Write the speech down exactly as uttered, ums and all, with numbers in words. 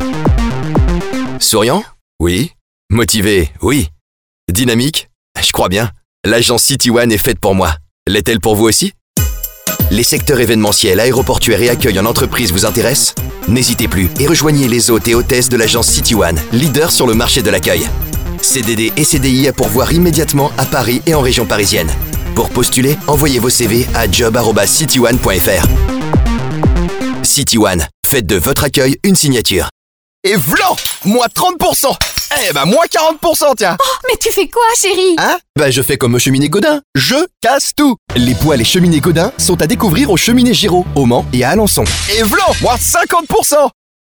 Souriant? Oui. Motivé? Oui. Dynamique? Je crois bien. L'agence City One est faite pour moi. L'est-elle pour vous aussi? Les secteurs événementiels, aéroportuaires et accueil en entreprise vous intéressent? N'hésitez plus et rejoignez les hôtes et hôtesses de l'agence City One, leader sur le marché de l'accueil. C D D et C D I à pourvoir immédiatement à Paris et en région parisienne. Pour postuler, envoyez vos C V à job arobase city one point f r. City One, faites de votre accueil une signature. Et v'lan, moins trente pour cent. Eh ben, moins quarante pour cent, tiens. Oh, mais tu fais quoi, chérie? Hein? Bah, je fais comme Cheminée Godin. Je casse tout. Les poêles et cheminées Godin sont à découvrir aux Cheminées Giraud, au Mans et à Alençon. Et v'lan, moins cinquante pour cent.